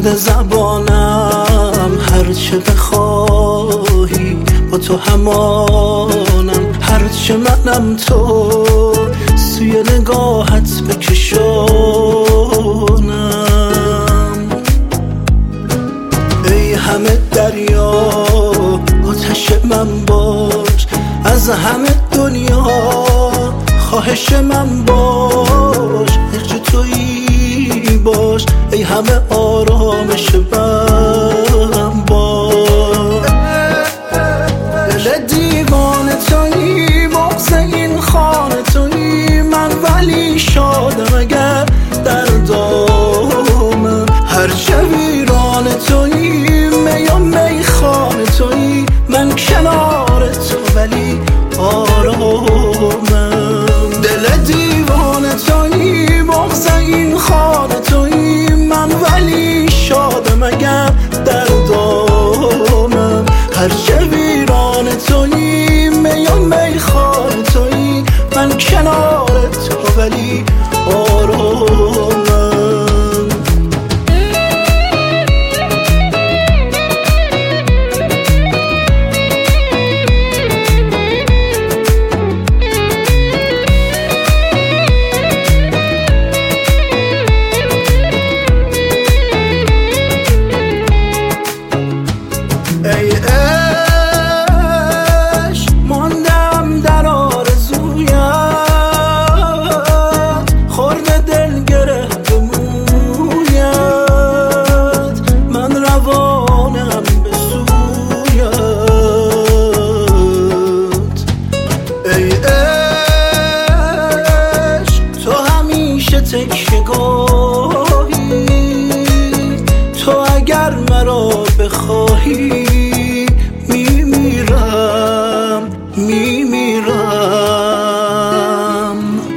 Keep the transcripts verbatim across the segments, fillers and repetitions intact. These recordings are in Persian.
بده زبانم هرچه بخواهی با تو همانم، هرچه منم تو سوی نگاهت بکشانم. ای همه دریا آتش من باش، از همه دنیا خواهش من باش، عشق تویی باش، ای همه آرامش من باش. دل دیوانه تویی، بغض این خانه تویی، من ولی شادم اگر در دامم، هرچه ویرانه تویی، می و میخانه تویی، من کنار تو ولی آرامم. دل دیوانه تویی، بغض این خانه تویی، من ولی شادم اگر در دامم، هرچه ویرانه تویی، می و میخانه تویی، من کنار تو ولی آرامم. ای عشق ماندم در آرزویت، خورده دل گره به مویت، من روانم به سویت. ای عشق تو همیشه تکیه‌گاهی، تو اگر مرا بخواهی میمیرم میمیرم.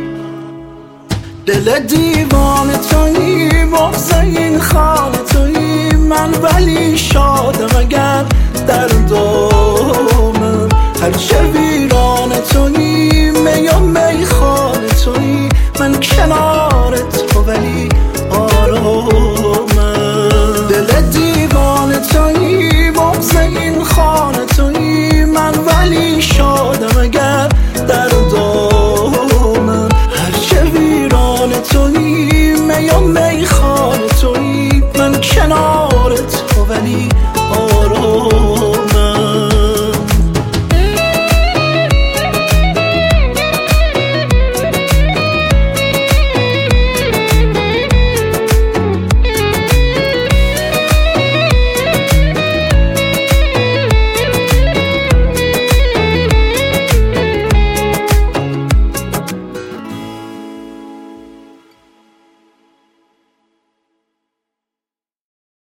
دل دیوانه تویی، بغض این خانه تویی، من ولی شادم اگر در دامم، هرچه ویرانه تویی، می و میخانه تویی، من کنار تو ولی آرامم. دل دیوانه تویی، بغض این خانه تویی، من ولی شادم اگر در دامم، هرچه ویرانه تویی، می و میخانه تویی، من کنار تو ولی آرام.